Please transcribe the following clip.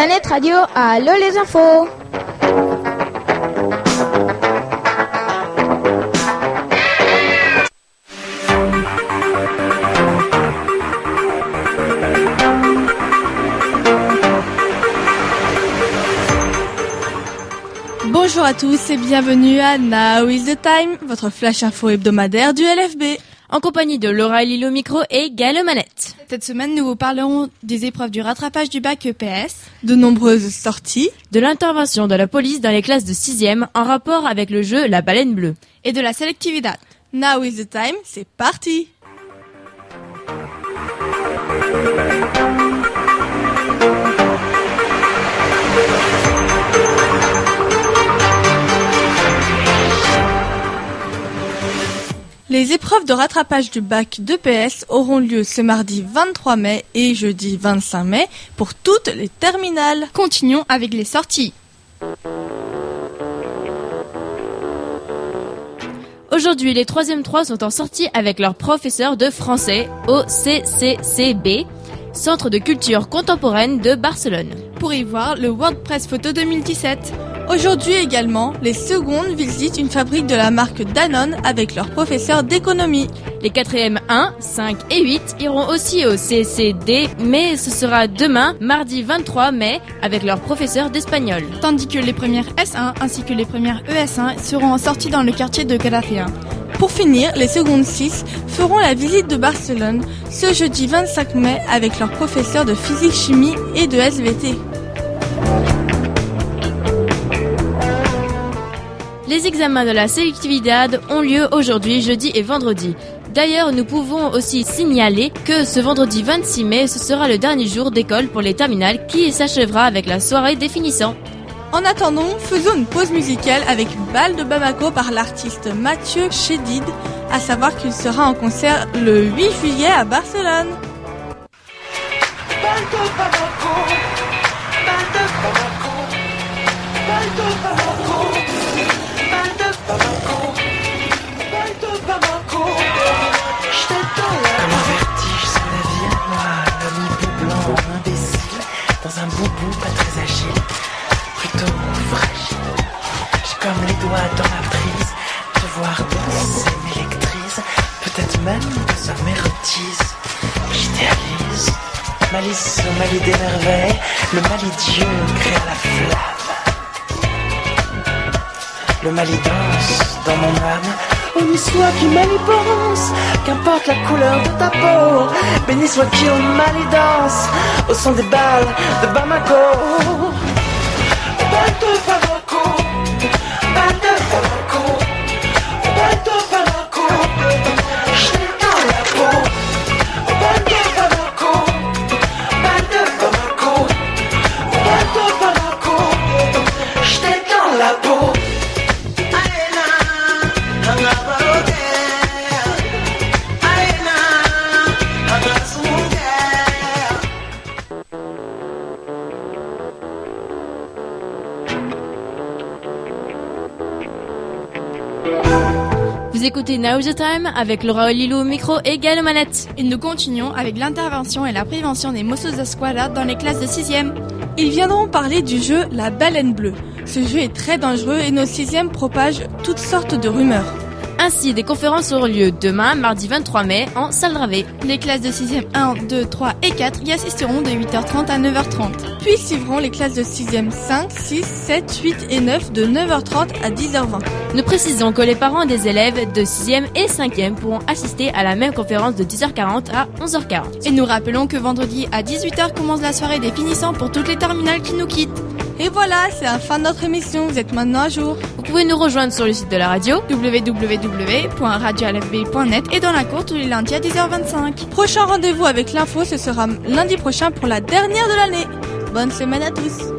Planète Radio, allô les infos. Bonjour à tous et bienvenue à Now is the Time, votre flash info hebdomadaire du LFB. En compagnie de Laura Lilo Micro et Gaëlle Manette. Cette semaine, nous vous parlerons des épreuves du rattrapage du bac EPS, de nombreuses sorties, de l'intervention de la police dans les classes de 6e en rapport avec le jeu La Baleine Bleue et de la Selectividad. Now is the Time, c'est parti! Les épreuves de rattrapage du bac d'EPS auront lieu ce mardi 23 mai et jeudi 25 mai pour toutes les terminales. Continuons avec les sorties. Aujourd'hui, les 3e 3 sont en sortie avec leur professeur de français au CCCB, Centre de Culture Contemporaine de Barcelone. Pour y voir le WordPress Photo 2017. Aujourd'hui également, les secondes visitent une fabrique de la marque Danone avec leur professeur d'économie. Les 4e 1, 5 et 8 iront aussi au CCD, mais ce sera demain, mardi 23 mai, avec leur professeur d'espagnol. Tandis que les premières S1 ainsi que les premières ES1 seront en sortie dans le quartier de Gracia. Pour finir, les secondes 6 feront la visite de Barcelone ce jeudi 25 mai avec leur professeur de physique-chimie et de SVT. Les examens de la Selectividad ont lieu aujourd'hui, jeudi et vendredi. D'ailleurs, nous pouvons aussi signaler que ce vendredi 26 mai, ce sera le dernier jour d'école pour les terminales qui s'achèvera avec la soirée des finissants. En attendant, faisons une pause musicale avec Bal de Bamako par l'artiste Mathieu Chédid, à savoir qu'il sera en concert le 8 juillet à Barcelone. Bal de Bamako, Bal de Bamako, Bal de Bamako, Bal de Bamako, Bal de Bamako, j'étais dans la... Comme un vertige sur la vie à moi, l'homme hypo blanc, imbécile, dans un boubou pas très agile. Plutôt fragile. J'ai comme les doigts dans la prise. Te voir danser m'électrise. Peut-être même que ça m'érotise. J'idéalise. Malice au Mali des merveilles. Le Mali Dieu crée la flamme. Le Mali danse dans mon âme. Honni soit qui Mali pense. Qu'importe la couleur de ta peau. Béni soit qui au Mali danse. Au son des balles de Bamako. Bal de Bamako, Bal de Bamako, Bal de Bamako, j'étais dans la peau. Bal de Bamako, Bal de Bamako, Bal de Bamako, j'étais dans la peau. Vous écoutez Now is the Time avec Laura Lilo au micro et Gaëlle Manette. Et nous continuons avec l'intervention et la prévention des Mossos d'Esquadra dans les classes de 6e. Ils viendront parler du jeu La Baleine Bleue. Ce jeu est très dangereux et nos 6e propagent toutes sortes de rumeurs. Ainsi, des conférences auront lieu demain, mardi 23 mai, en salle Dravet. Les classes de 6e 1, 2, 3 et 4 y assisteront de 8h30 à 9h30. Puis suivront les classes de 6e 5, 6, 7, 8 et 9 de 9h30 à 10h20. Nous précisons que les parents des élèves de 6e et 5e pourront assister à la même conférence de 10h40 à 11h40. Et nous rappelons que vendredi à 18h commence la soirée des finissants pour toutes les terminales qui nous quittent. Et voilà, c'est la fin de notre émission, vous êtes maintenant à jour. Vous pouvez nous rejoindre sur le site de la radio www.radiolfb.net et dans la cour tous les lundis à 10h25. Prochain rendez-vous avec l'info, ce sera lundi prochain pour la dernière de l'année. Bonne semaine à tous.